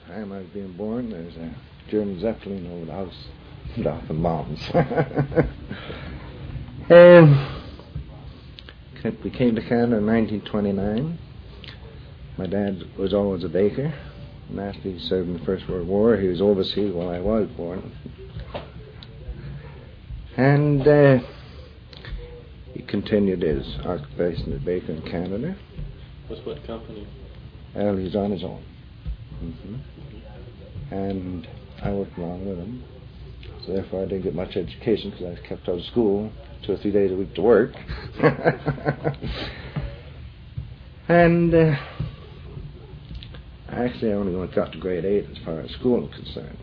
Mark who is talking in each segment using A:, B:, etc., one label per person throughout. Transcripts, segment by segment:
A: time I was being born, there's a German Zeppelin over the house dropping bombs. We came to Canada in 1929. My dad was always a baker, and after he served in the First World War, he was overseas while I was born. And he continued his occupation as a baker in Canada.
B: With what company?
A: Well, he's on his own. And I worked along with him. So therefore I didn't get much education because I was kept out of school 2 or 3 days a week to work. And actually I only got to grade 8 as far as school was concerned.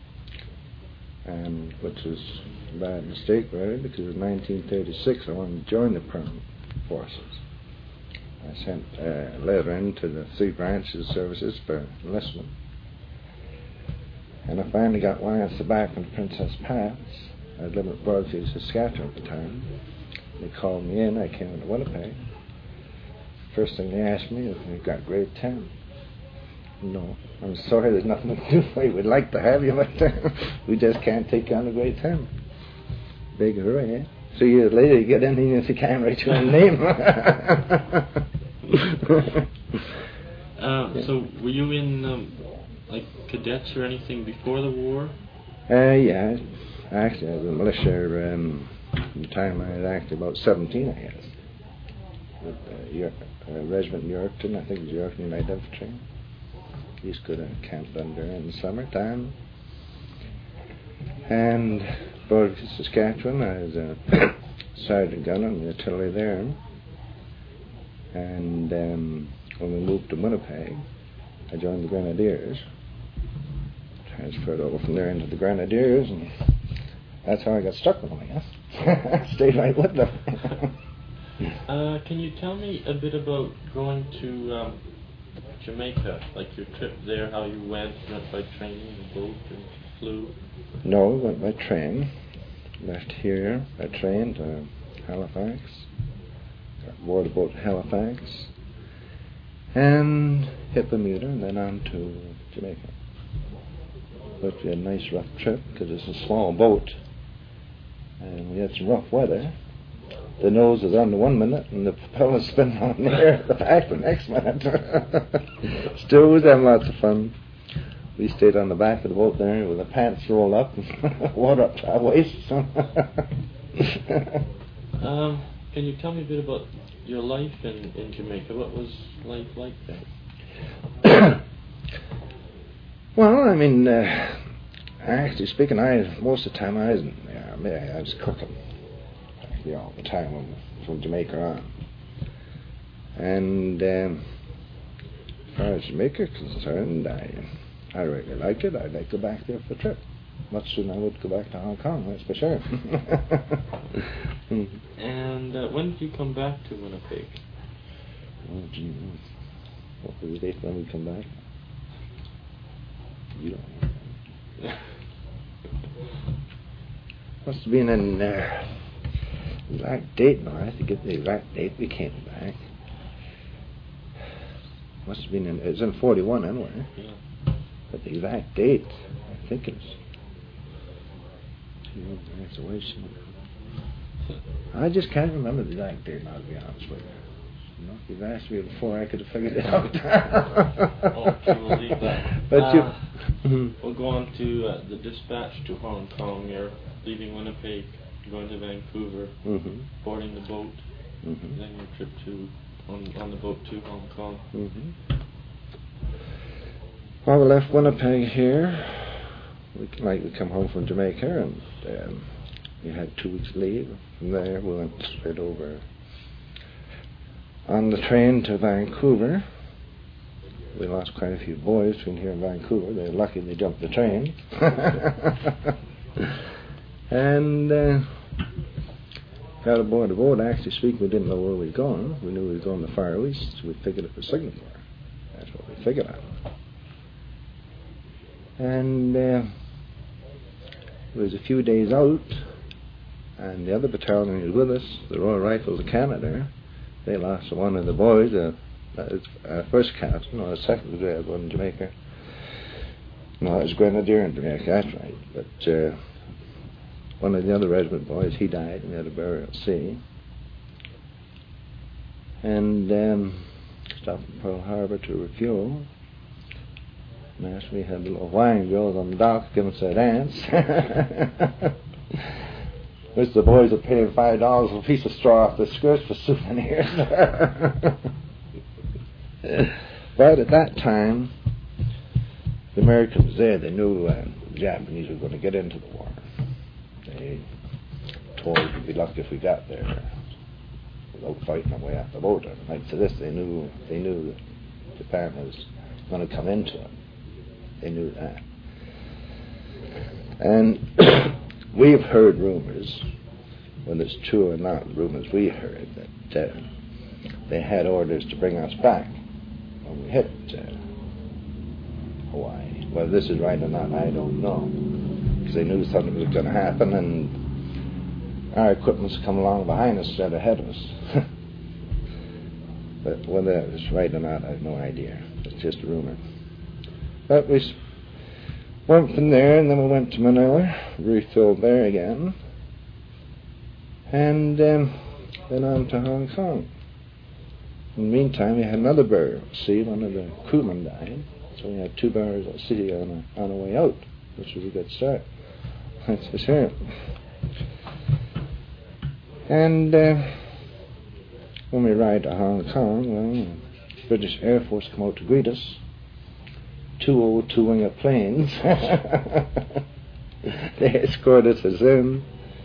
A: And which was a bad mistake, really, because in 1936 I wanted to join the permanent forces. I sent a letter in to the 3 branches of services for enlistment. And I finally got one answer back from Princess Pass. I was living at Broadfield, Saskatchewan at the time. They called me in. I came into Winnipeg. First thing they asked me is if I got grade 10. No, I'm sorry, there's nothing to do for you. We'd like to have you, but we just can't take you on to grade 10. Big hooray, eh? 3 years later, you get in and you can't write your own name.
B: So, were you in cadets or anything before the war?
A: Yeah. Actually, I was in militia from the time I was actually about 17, I guess. With Regiment Yorkton, I think it was Yorkton United Infantry. Used to go to Camp Thunder in the summertime. And Broadfield, Saskatchewan, I was a sergeant gunner in the artillery there. And when we moved to Winnipeg, I joined the Grenadiers. Transferred over from there into the Grenadiers, and that's how I got stuck with them, I guess. Stayed right with them.
B: Can you tell me a bit about going to Jamaica, like your trip there, how you went by train and boat and flew?
A: No, we went by train. Left here by train to Halifax. Got aboard a boat to Halifax. And hit Bermuda and then on to Jamaica. But we had a nice rough trip because it's a small boat. And we had some rough weather. The nose was on the 1 minute and the propeller spinning on the air at the back the next minute. Still was having lots of fun. We stayed on the back of the boat there with the pants rolled up and water up to our waists.
B: Can you tell me a bit about your life in Jamaica? What was life like there?
A: Well, I mean, actually speaking, most of the time I was in the army. I was cooking. All the time from Jamaica on. And as far as Jamaica is concerned, I really liked it. I'd like to go back there for a trip. Much sooner I would go back to Hong Kong, that's for sure.
B: And when did you come back to Winnipeg?
A: Oh, gee, what was the date when we come back? You don't know. Must have been in exact date. No, I have to get the exact date we came back. Must have been it was in 41 anyway.
B: Yeah.
A: But the exact date, I think it's I just can't remember the exact date now, to be honest with you. If you've asked me before, I could have figured it out.
B: Okay, we'll leave that.
A: But
B: we'll go on to the dispatch to Hong Kong. You're leaving Winnipeg, going to Vancouver, boarding the boat, then your trip on the boat to Hong Kong.
A: Well, we left Winnipeg here. We come home from Jamaica, and we had 2 weeks leave. From there, we went straight over on the train to Vancouver. We lost quite a few boys between here and Vancouver. They were lucky they jumped the train. And got aboard the boat. Actually speaking, we didn't know where we were going. We knew we were going to the Far East, so we figured it was Singapore. That's what we figured out. And it was a few days out, and the other battalion who was with us, the Royal Rifles of Canada, they lost one of the boys, first captain, or second grade one in Jamaica. No, it was Grenadier in Jamaica, that's right. But one of the other regiment boys, he died, and we had a burial at sea. And stopped in Pearl Harbor to refuel. And after we had the little wine girls on the dock giving us a dance. Which the boys were paying $5 for a piece of straw off the skirts for souvenirs. But at that time, the Americans there, they knew the Japanese were going to get into the war. They told us we'd be lucky if we got there without fighting our way out the boat. And like to this, they knew that Japan was going to come into it. They knew that. And we've heard rumors, whether it's true or not, rumors we heard that they had orders to bring us back when we hit Hawaii. Whether this is right or not, I don't know, because they knew something was going to happen, and our equipment's come along behind us instead of ahead of us. But whether it's right or not, I have no idea. It's just a rumor. But we went from there, and then we went to Manila, refilled there again, and then on to Hong Kong. In the meantime, we had another burial at sea. One of the crewmen died, so we had 2 burials at sea on our way out, which was a good start. That's for sure. And when we arrived at Hong Kong, well, the British Air Force come out to greet us. 2 old 2-winger planes. They escorted us in.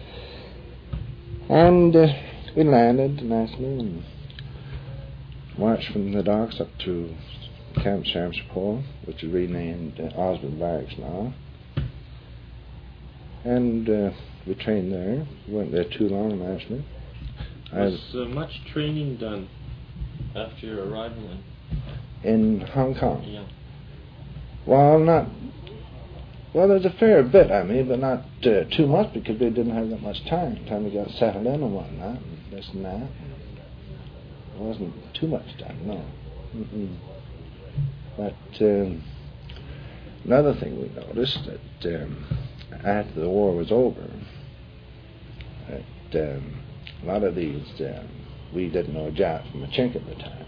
A: And we landed nicely and marched from the docks up to Camp Shamshapur, which is renamed Osborne Barracks now. And we trained there. We weren't there too long, actually.
B: Was much training done after your arrival
A: in Hong Kong?
B: Yeah.
A: Well, there's a fair bit, but not too much, because we didn't have that much time. We got settled in and whatnot, and this and that. It wasn't too much done, no. Mm-mm. But another thing we noticed, that after the war was over, that a lot of these, we didn't know Jap from a chink at the time.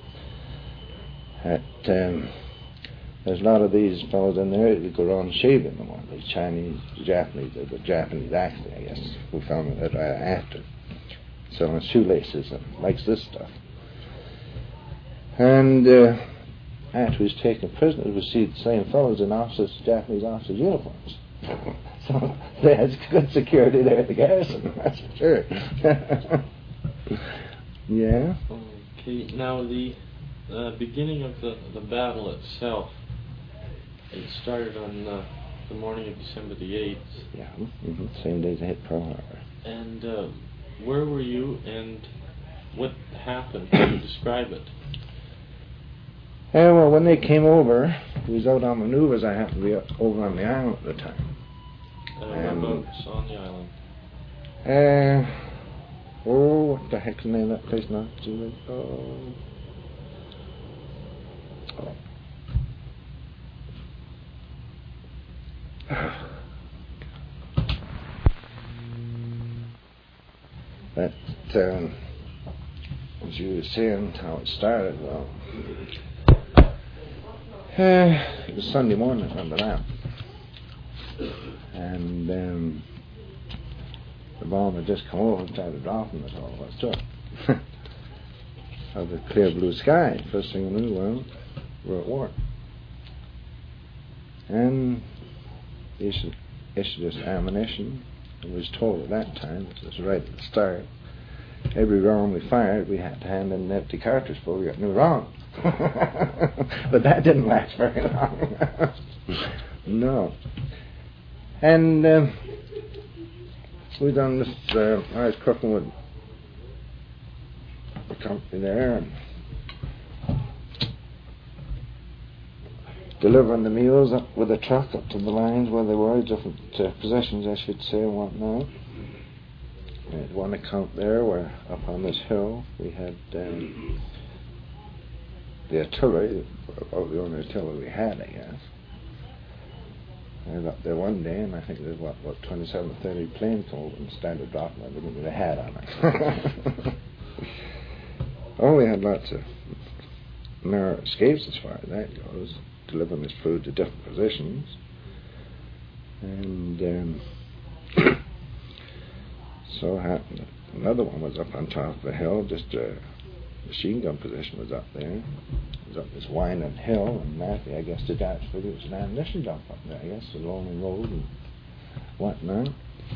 A: There's a lot of these fellows in there that go around shaving in the morning. These Chinese, Japanese, the Japanese actually, I guess. We found it after. Selling shoelaces and likes this stuff. And after he was taken prisoners, we see the same fellows in Japanese officers' uniforms. So they had good security there at the garrison, that's for sure. Yeah.
B: Okay, now the beginning of the battle itself, it started on the morning of December the 8th.
A: Yeah, same day they hit Pearl Harbor.
B: And where were you, and what happened? Can you describe it?
A: Yeah, well, when they came over, we was out on maneuvers. I happened to be over on the island at the time.
B: Whereabouts on the island?
A: What the heck's the name of that place now? But as you were saying how it started, well, it was Sunday morning, I remember that. And the bomb had just come over and started dropping us all of us to it. Out of the clear blue sky. First thing we knew, well, we're at war. And they issued us ammunition. And was told at that time, this was right at the start, every round we fired, we had to hand in an empty cartridge before we got new round. But that didn't last very long. No. And we done this, I was cooking with the company there, and delivering the meals up with a truck up to the lines where they were, different positions, I should say, and whatnot. We had one account there where up on this hill we had the artillery, about the only artillery we had, I guess. I was up there one day, and I think there was, 27 or 30 planes come over and started dropping everything with a hat on it. Oh, we had lots of narrow escapes as far as that goes, delivering this food to different positions. And so it happened that another one was up on top of the hill, just a machine gun position was up there. It was up this winding hill, and Matthew, I guess, did that figure it was an ammunition dump up there, I guess, the lonely road and whatnot.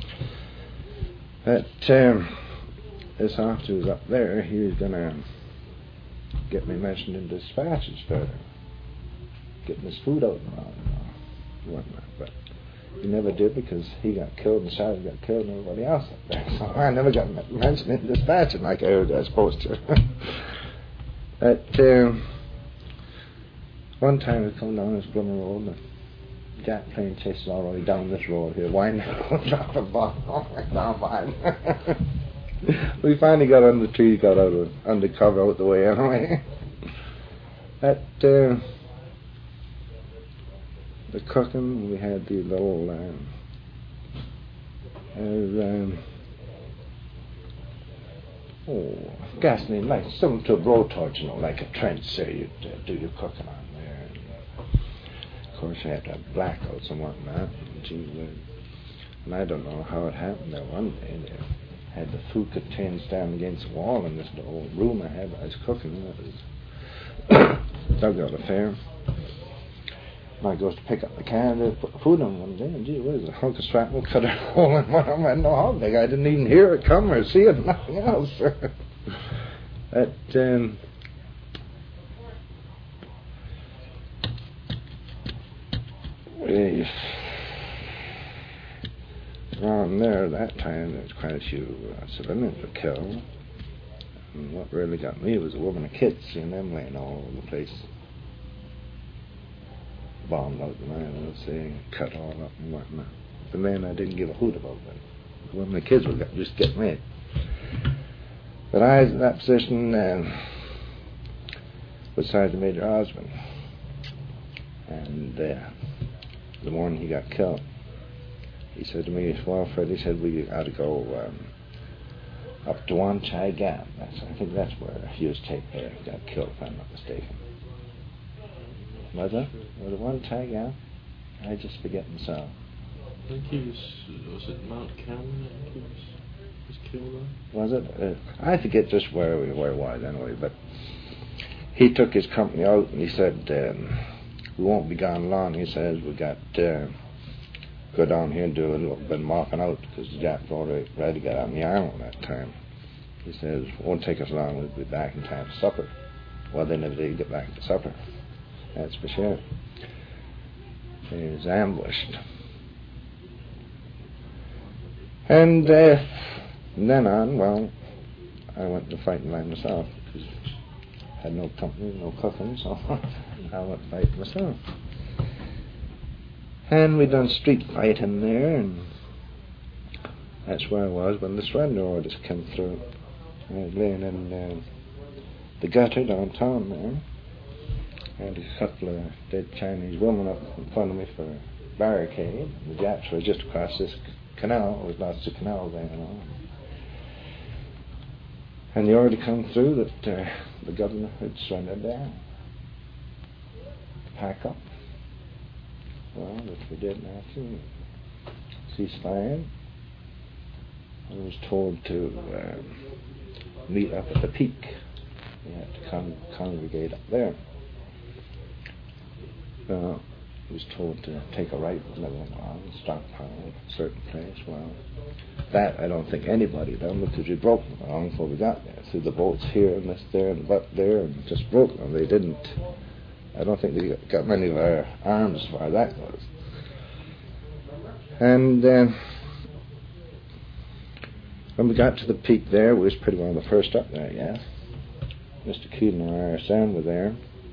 A: But this officer was up there, he was going to get me mentioned in dispatches for getting his food out and whatnot, but he never did because he got killed and Sarah got killed and everybody else up there. So I never got mentioned in dispatching like I was supposed to. But one time we come down this blooming road and the Jap plane chases all the way down this road here, winding off the bottom, down behind. We finally got under the tree, got out of under cover out the way anyway. At the cooking, we had the little gasoline, like similar to a blowtorch, like a trench, say you'd do your cooking on there. And of course, you had to have blackouts and whatnot. And I don't know how it happened that one day they had the food containers down against the wall in this little room I had. I was cooking. It was dugout affair. I goes to pick up the can to put the food on one day, and gee whiz, a hunk of shrapnel cut a hole in one of them. I didn't know how big. I didn't even hear it come or see it, nothing else. But around there that time, there was quite a few civilians were killed. And what really got me was a woman and kids, seeing them laying all over the place. Bombed out the man, let's say, cut all up and whatnot. The man I didn't give a hoot about them. The women and kids were just getting mad. But I was in that position beside the Major Osmond. And the morning he got killed, he said to me, well, Fred, he said, we ought to go up to Wan Chai Gap. I think that's where he was got killed, if I'm not mistaken. Was it Wan Chai Gap? I just forget myself.
B: I think he was it Mount Cameron? I think he was killed on?
A: Was it? I forget just where it was anyway, but he took his company out and he said, we won't be gone long. He says, we got go down here and do a little bit of marking out because the Japs already got on the island that time. He says, it won't take us long, we'll be back in time for supper. Well, they never did get back to supper. That's for sure. He was ambushed. And then on, well, I went to fighting by myself because I had no company, no cooking, so I went to fight myself. And we done street fighting there, and that's where I was when the surrender orders came through. I was laying in the gutter downtown there. And a couple of dead Chinese women up in front of me for a barricade. The Japs were just across this canal. There was lots of canals there, And the order come through that the governor had surrendered there. Pack up. Well, which we did after. Ceasefire. I was told to meet up at the peak. We had to congregate up there. I was told to take a right and everything along, stockpile at a certain place. Well, that I don't think anybody done because we broke them along before we got there. Threw the bolts here and this there and butt there and just broke them. They didn't. I don't think they got many of our arms as far as that goes. And when we got to the peak there, we was pretty well the first up there, yeah. Mr. Keaton and our son were there.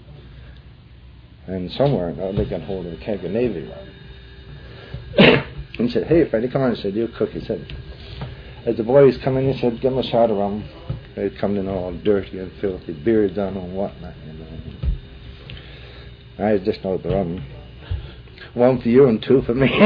A: And somewhere they got hold of a keg of Navy rum. And he said, hey, Freddie, come on. He said, you cook. He said, as the boys come in, he said, give them a shot of rum. They'd come in all dirty and filthy, beards on and whatnot. I just know the rum One for you and two for me.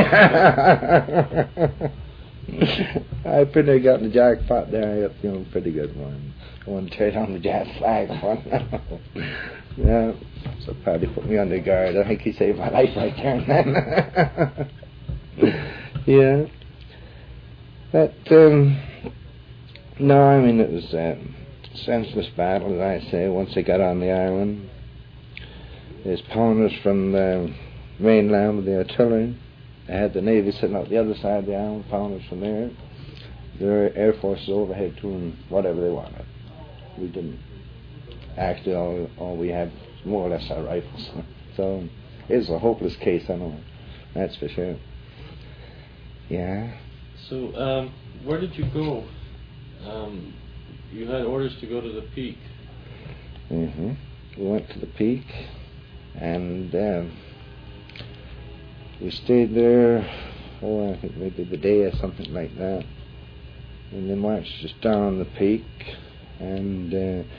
A: I pretty near got the jackpot there. I got feeling pretty good one. I want to trade on the Jazz flag one. Yeah. So Paddy put me on the guard. I think he saved my life right there and then. Yeah. But no, I mean it was a senseless battle, as I say. Once they got on the island, there's pounders from the mainland with the artillery. They had the Navy sitting out the other side of the island, pounders from there. Their Air Force was overhead doing whatever they wanted. We didn't. Actually, all we had was more or less our rifles. So it was a hopeless case, I know. That's for sure. Yeah.
B: So, where did you go? You had orders to go to the Peak.
A: Mm-hmm. We went to the Peak, and we stayed there, I think maybe the day or something like that. And then marched just down the Peak, and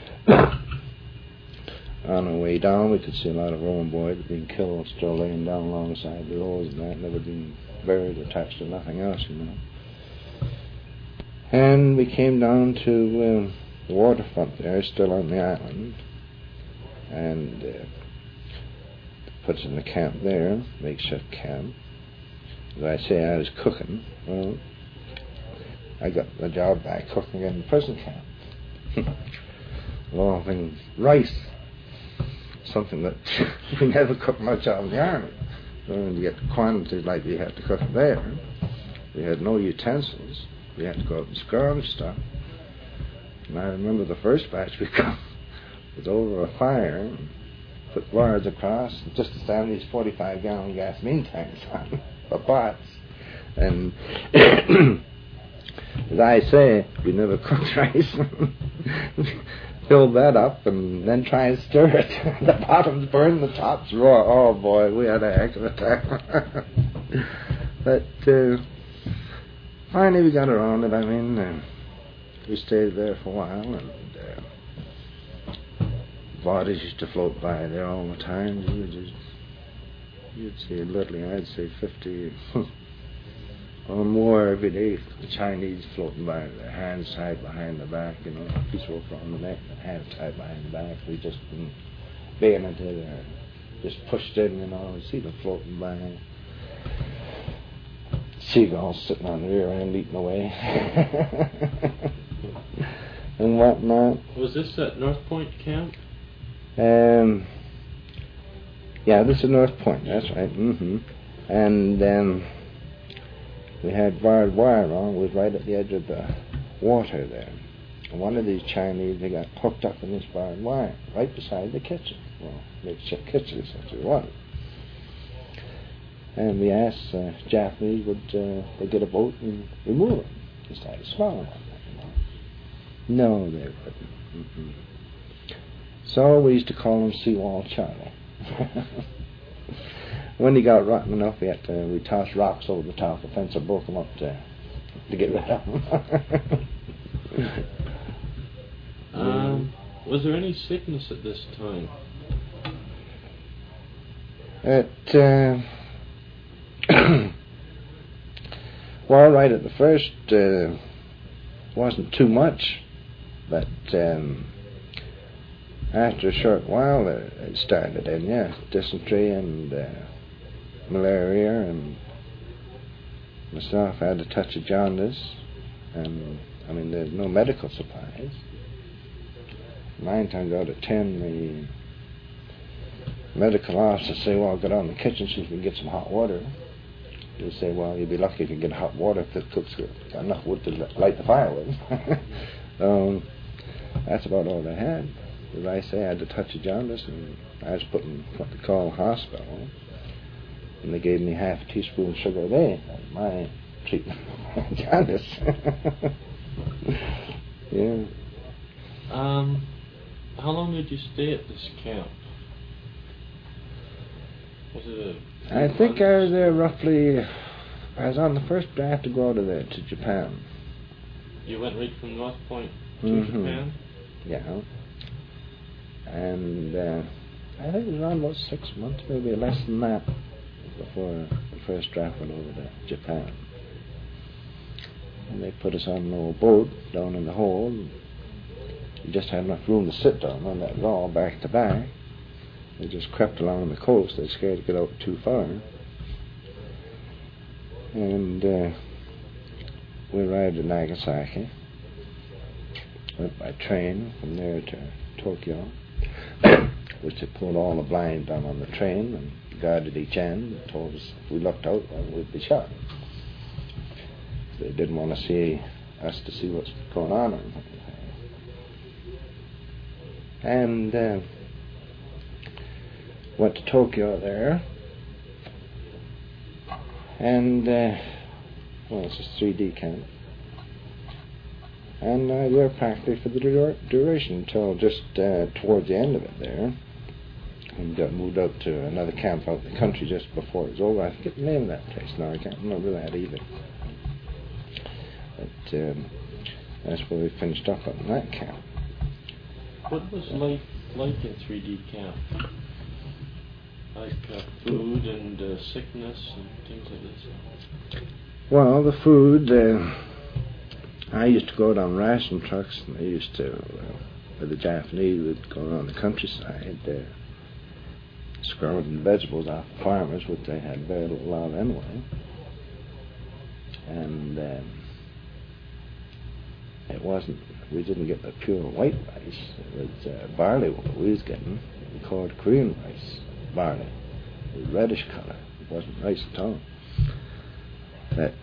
A: on our way down we could see a lot of Roman boys being killed, still laying down alongside the roads and that, never been buried or touched or nothing else, you know. And we came down to the waterfront there, still on the island, and put us in the camp there, makeshift camp. As I say, I was cooking. Well, I got the job back cooking in the prison camp. Of all things, rice. Something that we never cooked much of in the army. So when you get the quantities like we had to cook there, we had no utensils. We had to go out and scrounge stuff. And I remember the first batch we got was over a fire, and put wires across, just to stand these 45-gallon gasoline tanks on for pots. And as I say, we never cooked rice. Fill that up and then try and stir it. The bottoms burn, the tops raw. Oh boy, we had a heck of a time. But finally we got around it. I mean, we stayed there for a while, and bodies used to float by there all the time. You'd see literally, I'd say 50 or more every day. The Chinese floating by, their hands tied behind the back, you know, a piece of rope around the neck, and hands tied behind the back. We just bayoneted or just pushed in, you know, and see them floating by. Seagulls sitting on the rear end eating away. And whatnot.
B: Was this at North Point camp?
A: Yeah, this is North Point, that's right. Mm-hmm. And we had barbed wire on. We was right at the edge of the water there. And one of these Chinese, they got hooked up in this barbed wire right beside the kitchen. Well, makeshift kitchen essentially was. And we asked Japanese would they get a boat and remove them. Just had a small one. You know. No, they wouldn't. Mm-hmm. So we used to call him Seawall Charlie. When he got rotten enough, we tossed rocks over the top of the fence and broke them up to get rid of them.
B: Was there any sickness at this time?
A: Well, right at the first, wasn't too much, but after a short while, it started in, yeah, dysentery and malaria, and myself had a touch of jaundice, and I mean, there's no medical supplies. 9 times out of 10, the medical officers say, well, get on the kitchen so you can get some hot water. They say, well, you'll be lucky if you get hot water if the cook's got enough wood to light the fire with. That's about all they had. As I say, I had a touch of jaundice, and I was put in what they call a hospital, and they gave me half a teaspoon of sugar a day. That was my treatment of jaundice. Yeah.
B: How long did you stay at this camp? Was it
A: I think I was there roughly. I was on the first draft to go to Japan.
B: You went right from North Point to Japan?
A: Yeah. And I think it was around about 6 months, maybe less than that. before the first draft went over to Japan. And they put us on an old boat down in the hold. We just had enough room to sit down on that raw back to back. They just crept along the coast. They were scared to get out too far. And we arrived at Nagasaki. Went by train from there to Tokyo, which had pulled all the blinds down on the train and guarded each end and told us if we looked out, well, we'd be shot. They didn't want to see us to see what's going on or anything. And went to Tokyo there, and well, it's a 3D camp, and we were practically for the duration until just towards the end of it there, and moved out to another camp out in the country just before it was over. I forget the name of that place now. I can't remember that either. But that's where we finished up on that camp.
B: What was life like in 3D camp? Like food and sickness and things like this?
A: Well, the food, I used to go down ration trucks, and they used to, with the Japanese, would go around the countryside, scrounging vegetables off the farmers, which they had very little of anyway. And it wasn't, we didn't get the pure white rice. It was barley what we was getting. We called Korean rice barley. It was reddish color. It wasn't rice at all. But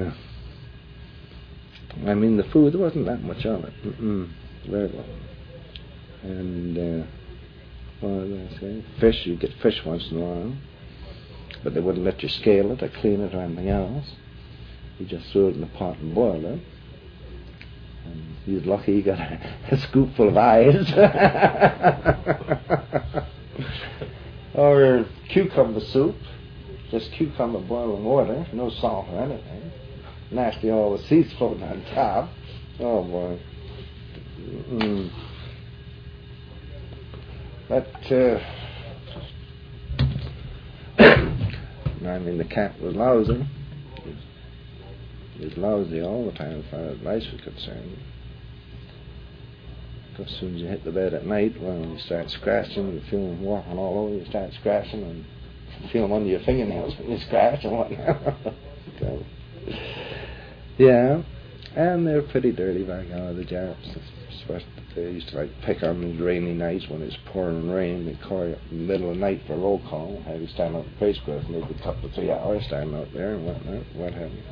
A: I mean, the food, there wasn't that much of it. Very little. And what did I say? Fish, you get fish once in a while, but they wouldn't let you scale it or clean it or anything else. You just threw it in the pot and boiled it. And you was lucky you got a scoopful of eyes. Or cucumber soup, just cucumber boiling water, no salt or anything. Nasty, all the seeds floating on top. Oh boy. But I mean, the camp was lousy. It was lousy all the time as far as rice was concerned. As soon as you hit the bed at night, well, you start scratching, you feel them walking all over, you start scratching and feel them under your fingernails when you scratch and whatnot. So, yeah, and they're pretty dirty back out of the Japs. They used to pick on these rainy nights when it's pouring rain. They'd call you up in the middle of the night for a roll call and have you stand out in the place for maybe a couple of 3 hours standing out there and whatnot, what have you.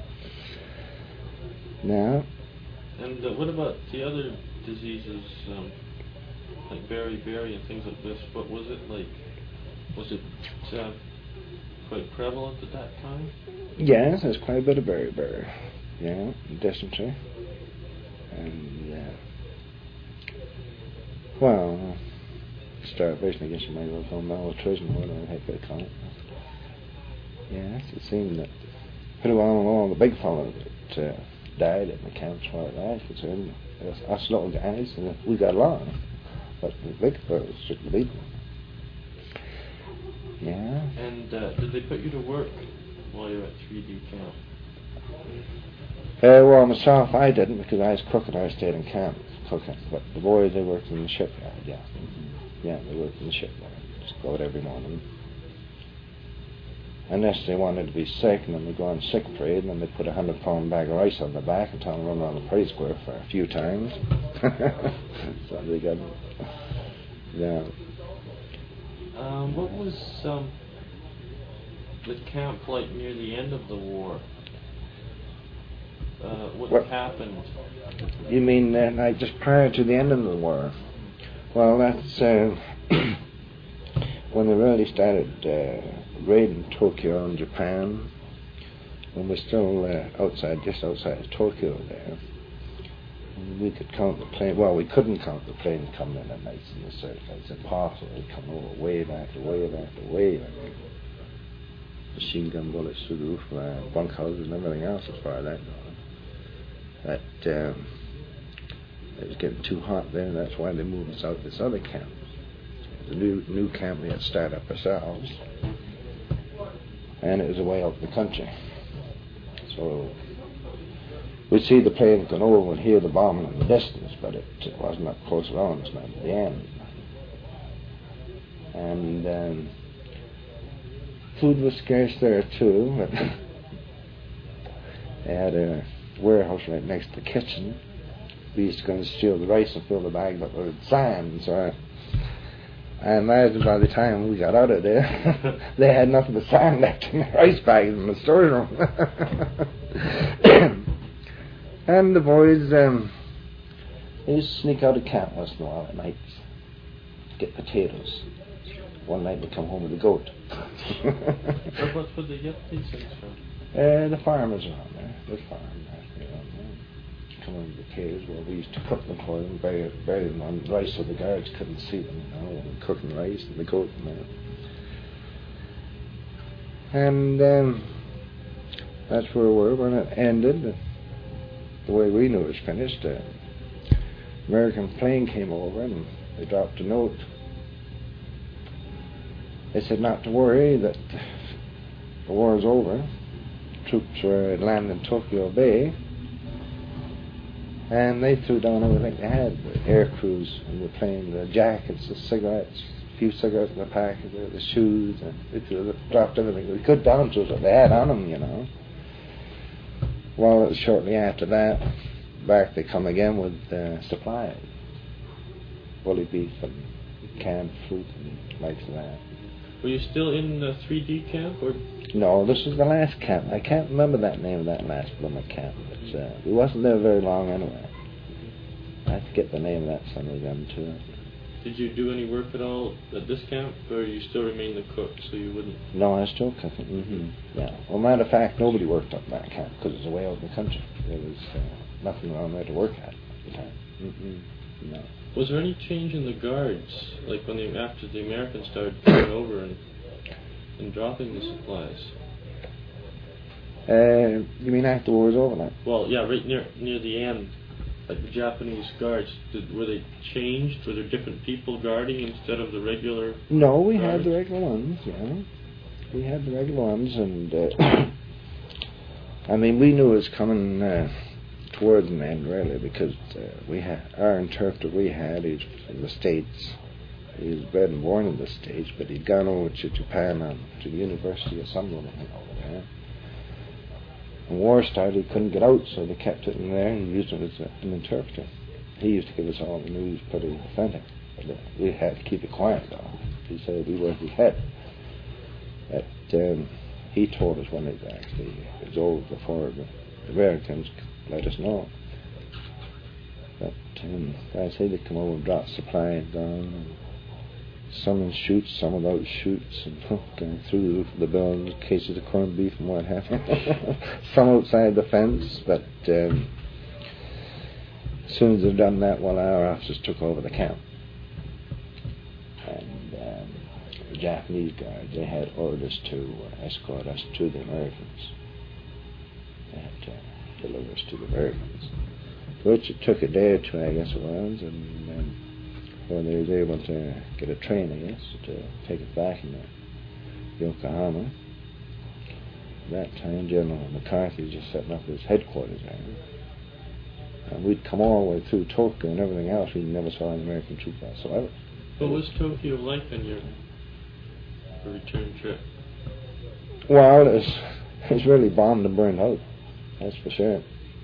A: Now.
B: And what about the other diseases, like beriberi and things like this? What was it like? Was it quite prevalent at that time?
A: Yes, there's quite a bit of beriberi. Yeah, dysentery. And, well, starvation, I guess you might as well call malnutrition, whatever the heck they call it. Yes, it seemed that pretty well along the big fellow that died in the camp as far as I was concerned. Us little guys, we got along. But the big fellows strictly beaten. Yeah.
B: And did they put you to work while you were at 3D camp?
A: Well, myself, I didn't because I was cooking. I stayed in camp cooking. But the boys, they worked in the shipyard, yeah. Yeah, they worked in the shipyard. Just go out every morning. Unless they wanted to be sick, and then they'd go on sick parade, and then they'd put a 100-pound bag of rice on their back and tell them to run around the parade square for a few times. So they got, yeah.
B: What was the camp like near the end of the war? What happened?
A: You mean like just prior to the end of the war? Well, that's when they really started raiding Tokyo and Japan, when we're still just outside of Tokyo there. And we could count the plane. Well, we couldn't count the planes coming in at night in the search. It's impossible. They'd come over wave after wave after wave. Machine gun bullets through the roof of our bunkhouses and everything else as far as that goes. But it was getting too hot there, and that's why they moved us out to this other camp. The new camp we had started up ourselves. and it was away out in the country. So we'd see the plane going over and hear the bombing in the distance, but it wasn't up close around us, not at the end. And food was scarce there too, but they had a warehouse right next to the kitchen. We used to go and steal the rice and fill the bags up with sand, so I imagine by the time we got out of there, they had nothing but sand left in the rice bags in the storeroom. And the boys, they used to sneak out of camp once in a while at night to get potatoes. One night they come home with a goat.
B: What would they get these things from?
A: The farmers around there, the farm. Come on with potatoes. Well, we used to cook them for them, bury them on rice so the guards couldn't see them, and cooking rice and the goat and that. And that's where we were when it ended. The way we knew it was finished, American plane came over and they dropped a note. They said not to worry, that the war is over. Troops were landing in Tokyo Bay, and they threw down everything they had, the air crews and the plane, the jackets, the cigarettes, a few cigarettes in the package, the shoes, and they dropped everything they could down to what they had on them, Well, it was shortly after that, back they come again with supplies, bully beef and canned fruit and likes of that.
B: Were you still in the 3D camp, or?
A: No, this was the last camp. I can't remember that name of that last Plymouth camp, but we wasn't there very long anyway. I forget the name of that son of them too.
B: Did you do any work at all at this camp, or you still remained the cook, so you wouldn't?
A: No, I was still cooking. Yeah. Well, matter of fact, nobody worked up that camp because it was away out in the country. There was nothing around there to work at the time. No.
B: Was there any change in the guards, like after the Americans started coming over and dropping the supplies?
A: You mean after the war was over now?
B: Well, yeah, right near the end. Like the Japanese guards, were they changed? Were there different people guarding instead of the regular?
A: No, we
B: guards?
A: had the regular ones, yeah. We had the regular ones, and I mean, we knew it was coming towards an end, really, because we had our interpreter we had, he's from the States. He was bred and born in the States, but he'd gone over to Japan to the University of Sunderland over there. When war started, he couldn't get out, so they kept it in there and used it as an interpreter. He used to give us all the news pretty authentic, but we had to keep it quiet, though. He said we were his head. But he told us when it actually was over before the Americans let us know. But I say they come over and drop supplies down. Some in chutes, some without chutes, and going through the roof of the building, cases of corned beef and what have you. Some outside the fence, but as soon as they'd done that, our officers took over the camp. And the Japanese guards, they had orders to escort us to the Americans. They had to deliver us to the Americans. Which it took a day or two, I guess it was, and when they were able to get a train, I guess, to take it back in Yokohama. At that time, General McCarthy was just setting up his headquarters there. And we'd come all the way through Tokyo and everything else. We never saw an American troop whatsoever.
B: What was Tokyo like on your return trip?
A: Well, it was really bombed and burned out, that's for sure.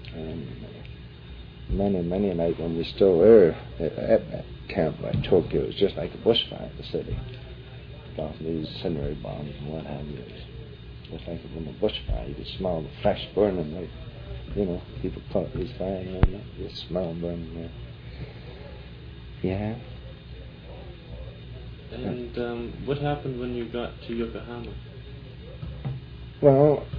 A: Many a night when we were still there at that camp like Tokyo, it was just like a bushfire in the city. Off these incendiary bombs and what have you. It was just like in a bushfire. You could smell the flesh burning, like, people caught these fires and that. You could smell burning there. Yeah.
B: And what happened when you got to Yokohama?
A: Well,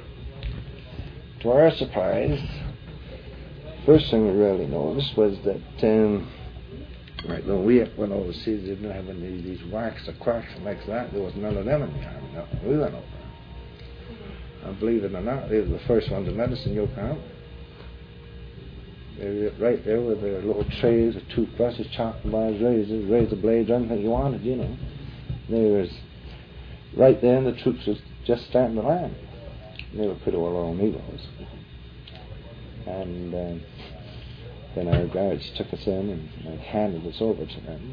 A: to our surprise, first thing we really noticed was that right when we went overseas, they didn't have any of these whacks or quacks and like that. There was none of them in the army. No, we went over. And believe it or not, they were the first ones to let us in Yokohama. They were right there with their little trays of toothbrushes, chopping bars, razor blades, anything you wanted, They was right there, and the troops was just starting to land. They were pretty well on Negroes. And then our guards took us in and handed us over to them.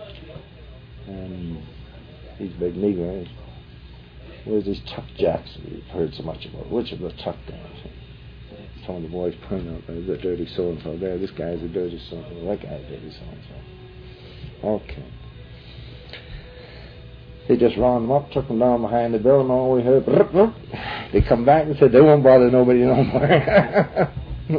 A: And these big Negroes, where's these tough jacks we've heard so much about? Which of the tough guys? Some of the boys point out, there's a dirty so-and-so there, this guy's a dirty so-and-so, that guy's a dirty so-and-so. Okay. They just ran them up, took them down behind the building, all we heard, rup, rup. They come back and said they won't bother nobody no more.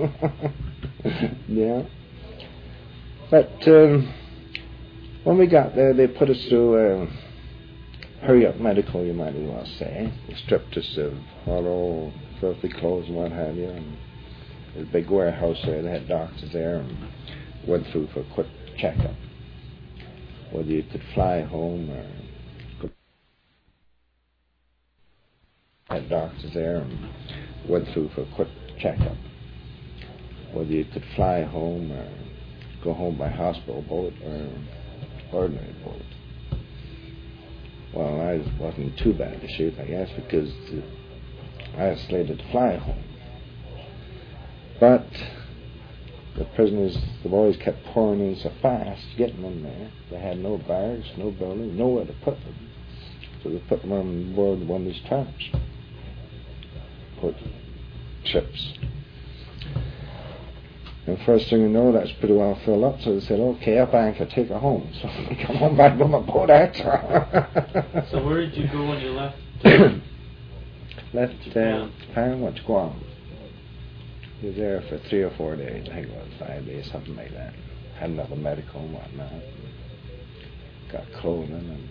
A: Yeah. But when we got there, they put us through hurry-up medical, you might as well say. They stripped us of all filthy clothes and what have you. And there's a big warehouse there. They had doctors there and went through for a quick checkup. Whether you could fly home or... Had doctors there and went through for a quick checkup. Whether you could fly home or go home by hospital boat or ordinary boat. Well, I wasn't too bad a shoot, I guess, because I was slated to fly home. But the prisoners, the boys kept pouring in so fast, getting them there. They had no barracks, no building, nowhere to put them. So they put them on board one of these tramps. Put ships. And first thing you know, that's pretty well filled up. So they said, okay, up anchor, take her home. So we come home back on the boat after.
B: So where did you go when you left?
A: Left Japan, went to Guam. He was there for 3 or 4 days. I think it was 5 days, something like that. Had another medical and whatnot. Got clothing and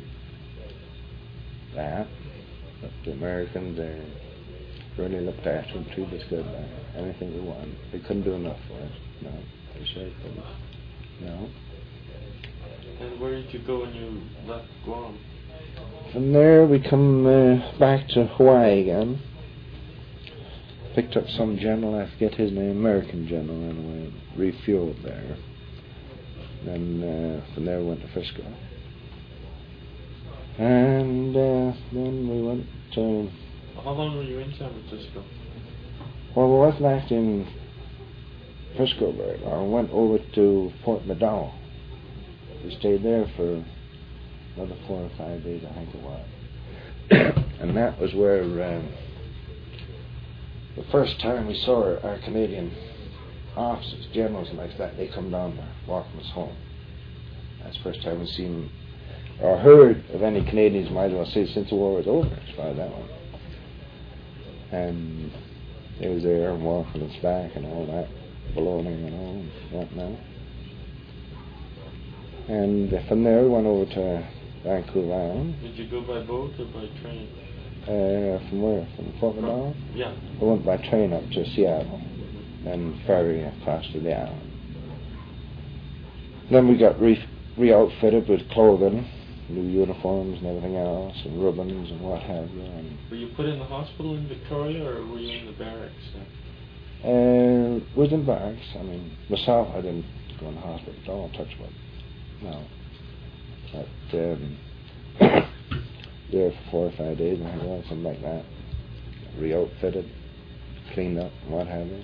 A: that. But the Americans, they really looked after him, treated us good. Anything we wanted. They couldn't do enough for us. No, they sure couldn't. No.
B: And where did you go when you left Guam?
A: From there we come back to Hawaii again. Picked up some general, I forget his name, American general anyway, refueled there. Then from there we went to Frisco. And then we went to...
B: How long were you in San Francisco?
A: Well, we wasn't actually in Frisco very long. We went over to Fort McDowell. We stayed there for another 4 or 5 days, I think it was. And that was where the first time we saw our Canadian officers, generals and like that, they come down there, walking us home. That's the first time we seen or heard of any Canadians, might as well say, since the war was over, as far as that one. And they was there and walking us back and all that, ballooning and all and whatnot. And from there we went over to Vancouver Island.
B: Did you go by boat or by train?
A: From where? From Fort McDowell?
B: Yeah.
A: I went by train up to Seattle, then ferry across to the island. Then we got re-outfitted with clothing, new uniforms and everything else, and ribbons and what have you. And
B: were you put in the hospital in Victoria, or were you in the barracks?
A: Was in barracks. I mean, myself, I didn't go in the hospital at all, touch wood. No. But there for 4 or 5 days, I think it was, something like that. Re-outfitted, cleaned up, and what have you.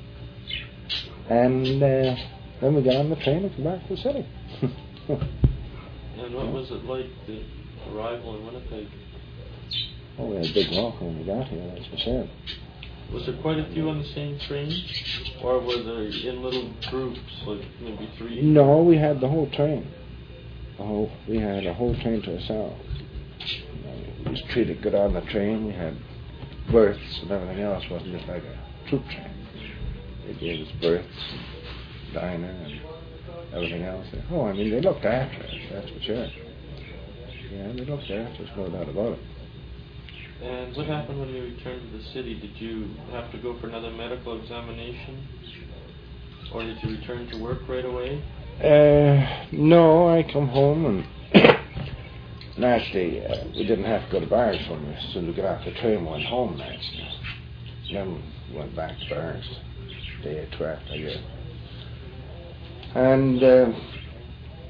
A: And then we got on the train and came back to the city.
B: And what was it like, the arrival in Winnipeg?
A: Oh, we had a big walk when we got here, that's for sure.
B: Was there quite a few on the same train? Or were they in little groups, like maybe 3?
A: No, we had the whole train. We had a whole train to ourselves. We was treated good on the train. We had berths and everything else. It wasn't just like a troop train. They gave us berths, diner, and everything else. Oh, I mean, they looked after us, that's for sure. Yeah, they looked after us, no doubt about it.
B: And what happened when you returned to the city? Did you have to go for another medical examination? Or did you return to work right away?
A: No, I come home and naturally we didn't have to go to barracks when as soon as we got off the train. We went home naturally. Then we went back to barracks day or two after, I guess. And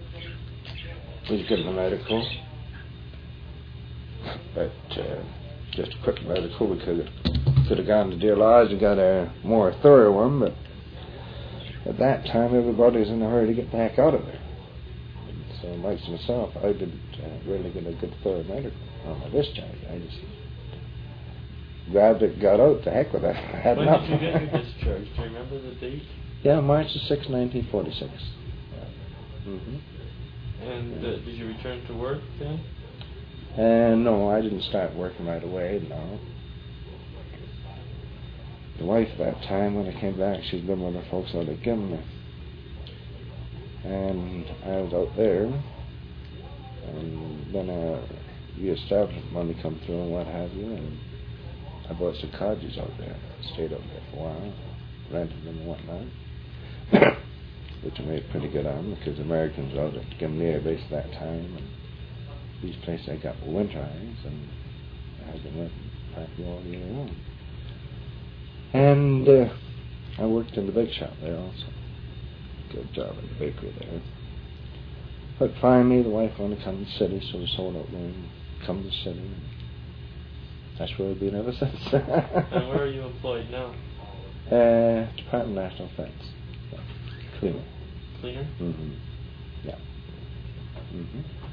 A: we was given the medical, but just a quick medical. We could have gone to Deer Lodge and got a more thorough one, but at that time everybody was in a hurry to get back out of there. So, like myself, I didn't really get a good thorough medical on my discharge. I just grabbed it, got out, to heck with it. I had
B: when
A: enough.
B: did you get your discharge? Do you remember the date?
A: Yeah, March the 6th, 1946. Mm-hmm.
B: And did you return to work then?
A: No, I didn't start working right away, no. The wife at that time, when I came back, she'd been with her folks out at Gimli. And I was out there, and then a re-establishment money come through and what have you, and I bought some cottages out there. Stayed out there for a while, rented them and whatnot, which I made pretty good on because Americans were out at Gimli Air Base at that time, and these places I got were winterized, and I had them rented practically all year long. And I worked in the bake shop there also. Good job in the bakery there. But finally, the wife wanted to come to the city, so we sold out there and come to the city. And that's where we've been ever since.
B: And where are you employed now?
A: Department of National Defense. Yeah. Cleaner.
B: Cleaner?
A: Mm-hmm. Yeah. Mm-hmm.